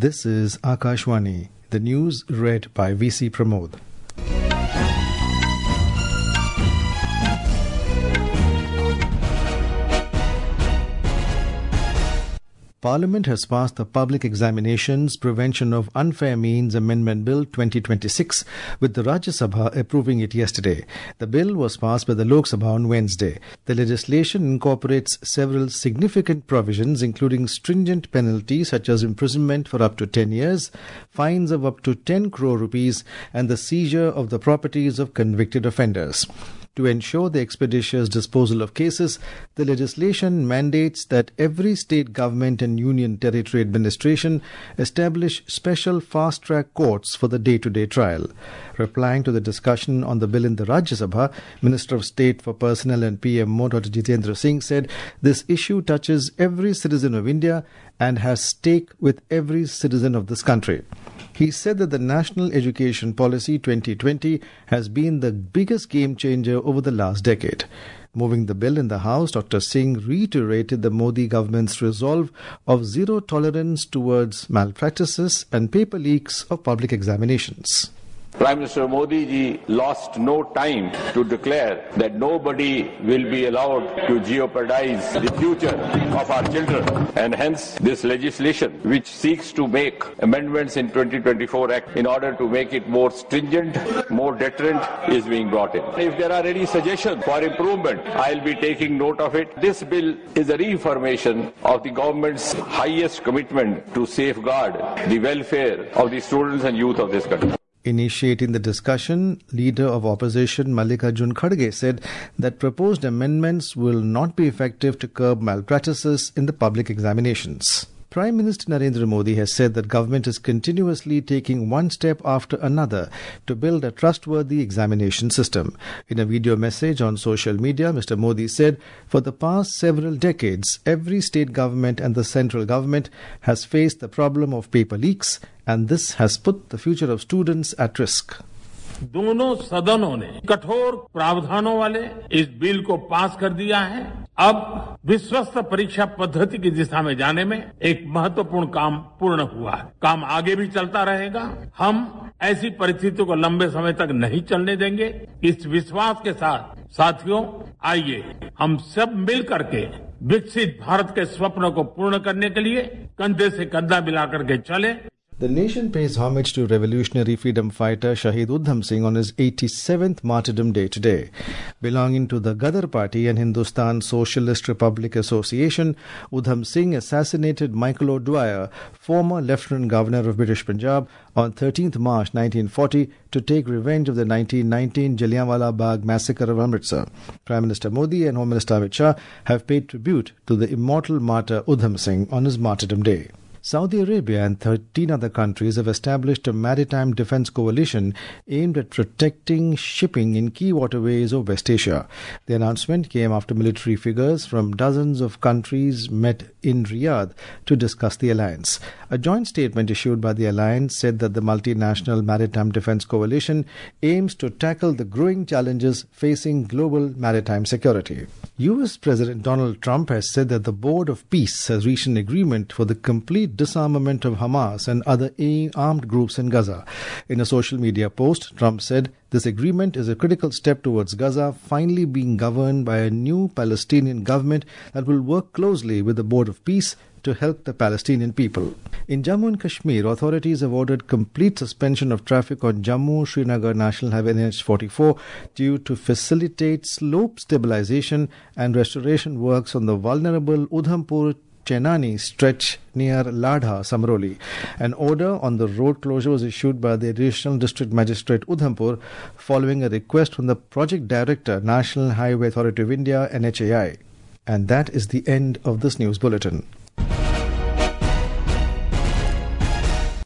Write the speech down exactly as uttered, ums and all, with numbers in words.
This is Akashwani, the news read by V C Pramod. Parliament has passed the Public Examinations Prevention of Unfair Means Amendment Bill twenty twenty-six, with the Rajya Sabha approving it yesterday. The bill was passed by the Lok Sabha on Wednesday. The legislation incorporates several significant provisions, including stringent penalties such as imprisonment for up to ten years, fines of up to ten crore rupees, and the seizure of the properties of convicted offenders. To ensure the expeditious disposal of cases, the legislation mandates that every state government and union territory administration establish special fast-track courts for the day-to-day trial. Replying to the discussion on the bill in the Rajya Sabha, Minister of State for Personnel and P M O Doctor Jitendra Singh said this issue touches every citizen of India and has stake with every citizen of this country. He said that the National Education Policy twenty twenty has been the biggest game changer over the last decade. Moving the bill in the House, Doctor Singh reiterated the Modi government's resolve of zero tolerance towards malpractices and paper leaks of public examinations. Prime Minister Modi ji lost no time to declare that nobody will be allowed to jeopardize the future of our children, and hence this legislation, which seeks to make amendments in twenty twenty-four Act in order to make it more stringent, more deterrent, is being brought in. If there are any suggestions for improvement, I'll be taking note of it. This bill is a reaffirmation of the government's highest commitment to safeguard the welfare of the students and youth of this country. Initiating the discussion, Leader of Opposition Mallikarjun Kharge said that proposed amendments will not be effective to curb malpractices in the public examinations. Prime Minister Narendra Modi has said that government is continuously taking one step after another to build a trustworthy examination system. In a video message on social media, Mister Modi said, for the past several decades, every state government and the central government has faced the problem of paper leaks, and this has put the future of students at risk. दोनों सदनों ने कठोर प्रावधानों वाले इस bill को पास कर दिया है। अब विश्वस्त परीक्षा पद्धति की दिशा में जाने में एक महत्वपूर्ण काम पूर्ण हुआ है। काम आगे भी चलता रहेगा। हम ऐसी परिस्थितियों को लंबे समय तक नहीं चलने देंगे। इस विश्वास के साथ साथियों, आइए हम सब मिल करके विकसित भारत के स्वप्न को पूर्ण करने के लिए कंधे से कंधा मिलाकर के चले। The nation pays homage to revolutionary freedom fighter Shahid Udham Singh on his eighty-seventh Martyrdom Day today. Belonging to the Gadar Party and Hindustan Socialist Republic Association, Udham Singh assassinated Michael O'Dwyer, former Lieutenant Governor of British Punjab, on thirteenth March nineteen forty to take revenge of the nineteen nineteen Jallianwala Bagh massacre of Amritsar. Prime Minister Modi and Home Minister Amit Shah have paid tribute to the immortal martyr Udham Singh on his Martyrdom Day. Saudi Arabia and thirteen other countries have established a maritime defense coalition aimed at protecting shipping in key waterways of West Asia. The announcement came after military figures from dozens of countries met in Riyadh to discuss the alliance. A joint statement issued by the alliance said that the multinational maritime defense coalition aims to tackle the growing challenges facing global maritime security. U S President Donald Trump has said that the Board of Peace has reached an agreement for the complete disarmament of Hamas and other armed groups in Gaza. In a social media post, Trump said this agreement is a critical step towards Gaza finally being governed by a new Palestinian government that will work closely with the Board of Peace to help the Palestinian people. In Jammu and Kashmir, authorities have ordered complete suspension of traffic on Jammu-Srinagar National Highway N H forty-four due to facilitate slope stabilization and restoration works on the vulnerable Udhampur Chenani stretch near Ladha, Samroli. An order on the road closure was issued by the Additional District Magistrate Udhampur following a request from the Project Director, National Highway Authority of India, N H A I. And that is the end of this news bulletin.